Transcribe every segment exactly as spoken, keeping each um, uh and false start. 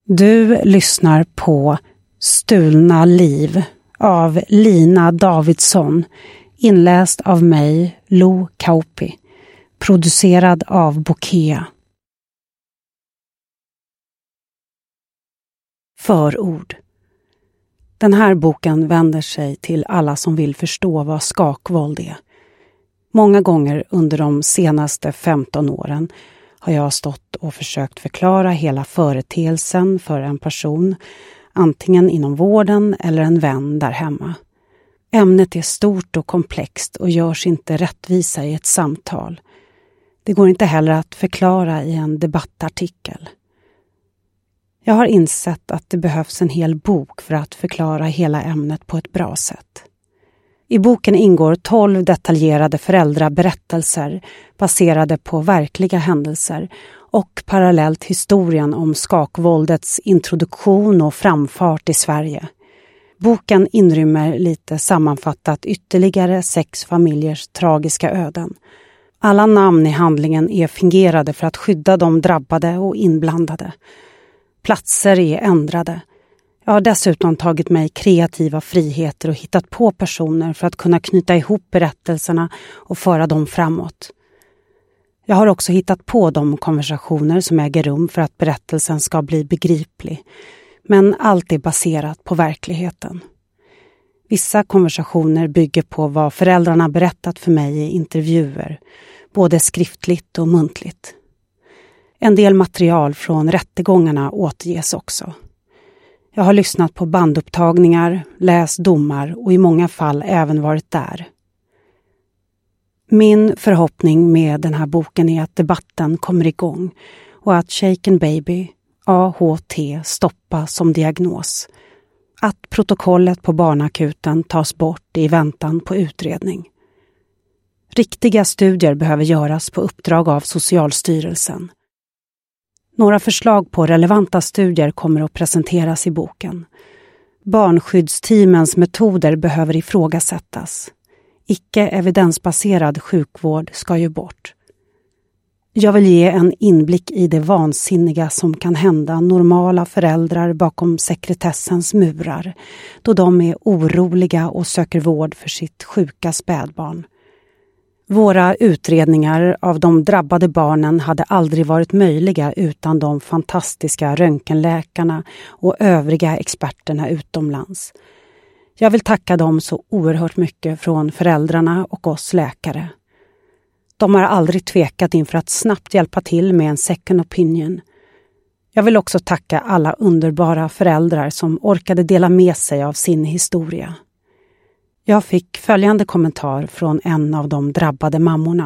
Du lyssnar på Stulna liv av Lina Davidsson, inläst av mig, Lo Kauppi, producerad av Bokea. Förord. Den här boken vänder sig till alla som vill förstå vad skakvåld är. Många gånger under de senaste femton åren har jag stått och försökt förklara hela företeelsen för en person, antingen inom vården eller en vän där hemma. Ämnet är stort och komplext och görs inte rättvisa i ett samtal. Det går inte heller att förklara i en debattartikel. Jag har insett att det behövs en hel bok för att förklara hela ämnet på ett bra sätt. I boken ingår tolv detaljerade föräldraberättelser baserade på verkliga händelser och parallellt historien om skakvåldets introduktion och framfart i Sverige. Boken inrymmer lite sammanfattat ytterligare sex familjers tragiska öden. Alla namn i handlingen är fingerade för att skydda de drabbade och inblandade. Platser är ändrade. Jag har dessutom tagit mig kreativa friheter och hittat på personer för att kunna knyta ihop berättelserna och föra dem framåt. Jag har också hittat på de konversationer som äger rum för att berättelsen ska bli begriplig, men allt är baserat på verkligheten. Vissa konversationer bygger på vad föräldrarna berättat för mig i intervjuer, både skriftligt och muntligt. En del material från rättegångarna återges också. Jag har lyssnat på bandupptagningar, läst domar och i många fall även varit där. Min förhoppning med den här boken är att debatten kommer igång och att Shaken Baby, A H T, stoppas som diagnos. Att protokollet på barnakuten tas bort i väntan på utredning. Riktiga studier behöver göras på uppdrag av Socialstyrelsen. Några förslag på relevanta studier kommer att presenteras i boken. Barnskyddsteamens metoder behöver ifrågasättas. Icke-evidensbaserad sjukvård ska ju bort. Jag vill ge en inblick i det vansinniga som kan hända normala föräldrar bakom sekretessens murar, då de är oroliga och söker vård för sitt sjuka spädbarn. Våra utredningar av de drabbade barnen hade aldrig varit möjliga utan de fantastiska röntgenläkarna och övriga experterna utomlands. Jag vill tacka dem så oerhört mycket från föräldrarna och oss läkare. De har aldrig tvekat inför att snabbt hjälpa till med en second opinion. Jag vill också tacka alla underbara föräldrar som orkade dela med sig av sin historia. Jag fick följande kommentar från en av de drabbade mammorna.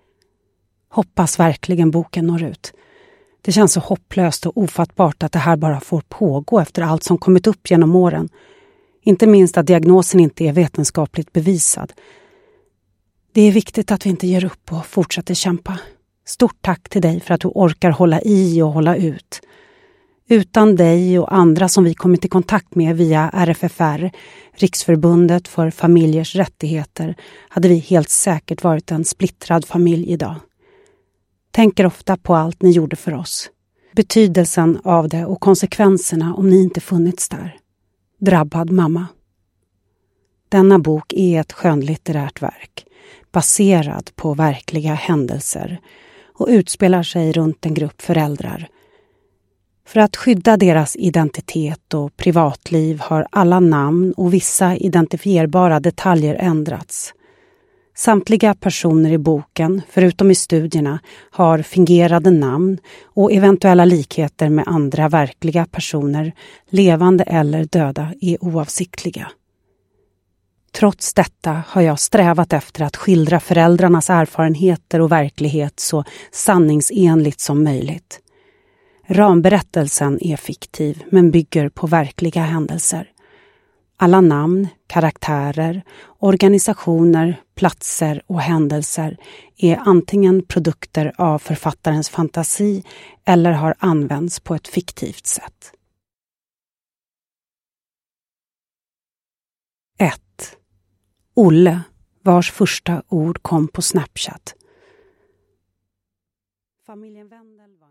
Hoppas verkligen boken når ut. Det känns så hopplöst och ofattbart att det här bara får pågå efter allt som kommit upp genom åren. Inte minst att diagnosen inte är vetenskapligt bevisad. Det är viktigt att vi inte ger upp och fortsätter kämpa. Stort tack till dig för att du orkar hålla i och hålla ut. Utan dig och andra som vi kommit i kontakt med via R F F R, Riksförbundet för familjers rättigheter, hade vi helt säkert varit en splittrad familj idag. Tänker ofta på allt ni gjorde för oss. Betydelsen av det och konsekvenserna om ni inte funnits där. Drabbad mamma. Denna bok är ett skönlitterärt verk, baserad på verkliga händelser och utspelar sig runt en grupp föräldrar. För att skydda deras identitet och privatliv har alla namn och vissa identifierbara detaljer ändrats. Samtliga personer i boken, förutom i studierna, har fingerade namn och eventuella likheter med andra verkliga personer, levande eller döda, är oavsiktliga. Trots detta har jag strävat efter att skildra föräldrarnas erfarenheter och verklighet så sanningsenligt som möjligt. Ramberättelsen är fiktiv men bygger på verkliga händelser. Alla namn, karaktärer, organisationer, platser och händelser är antingen produkter av författarens fantasi eller har använts på ett fiktivt sätt. ett. Olle, vars första ord kom på Snapchat. Familjen Wendel var